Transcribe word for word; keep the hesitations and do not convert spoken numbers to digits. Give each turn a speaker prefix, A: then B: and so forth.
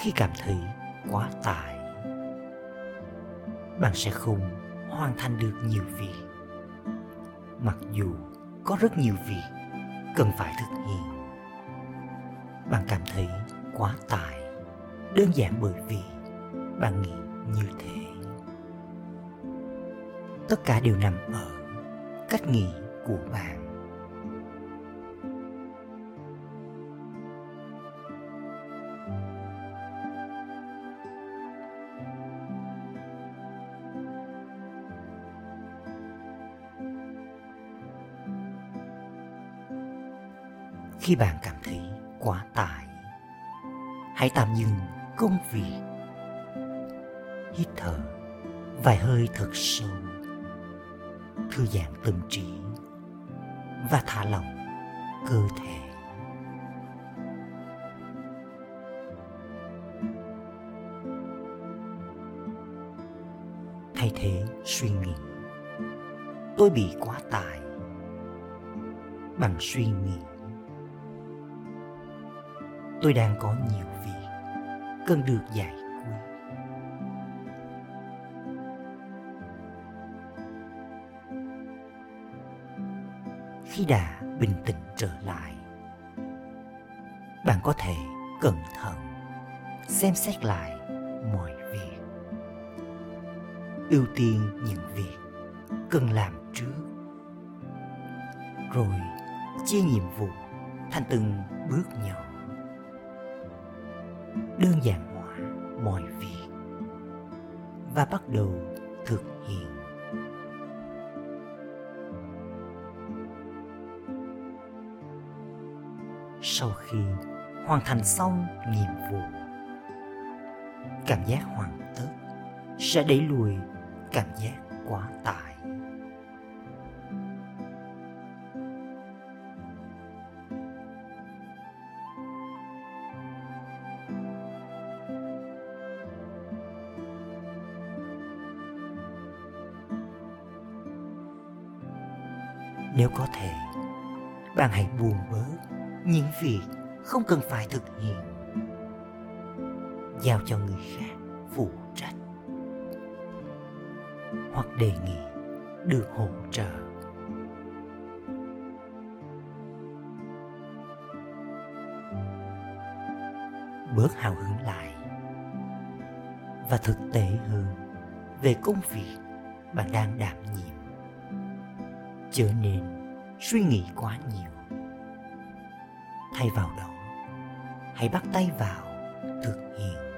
A: Khi cảm thấy quá tải, bạn sẽ không hoàn thành được nhiều việc, mặc dù có rất nhiều việc cần phải thực hiện. Bạn cảm thấy quá tải đơn giản bởi vì bạn nghĩ như thế. Tất cả đều nằm ở cách nghĩ của bạn. Khi bạn cảm thấy quá tải, hãy tạm dừng công việc, hít thở vài hơi thật sâu, thư giãn tâm trí và thả lỏng cơ thể. Thay thế suy nghĩ tôi bị quá tải bằng suy nghĩ tôi đang có nhiều việc cần được giải quyết. Khi đã bình tĩnh trở lại, bạn có thể cẩn thận xem xét lại mọi việc, ưu tiên những việc cần làm trước, rồi chia nhiệm vụ thành từng bước nhỏ, đơn giản hóa mọi việc và bắt đầu thực hiện. Sau khi hoàn thành xong nhiệm vụ, cảm giác hoàn tất sẽ đẩy lùi cảm giác quá tải. Nếu có thể, bạn hãy buông bớt những việc không cần phải thực hiện, giao cho người khác phụ trách, hoặc đề nghị được hỗ trợ. Bớt hào hứng lại và thực tế hơn về công việc bạn đang đảm nhiệm, trở nên suy nghĩ quá nhiều. Thay vào đó, hãy bắt tay vào thực hiện.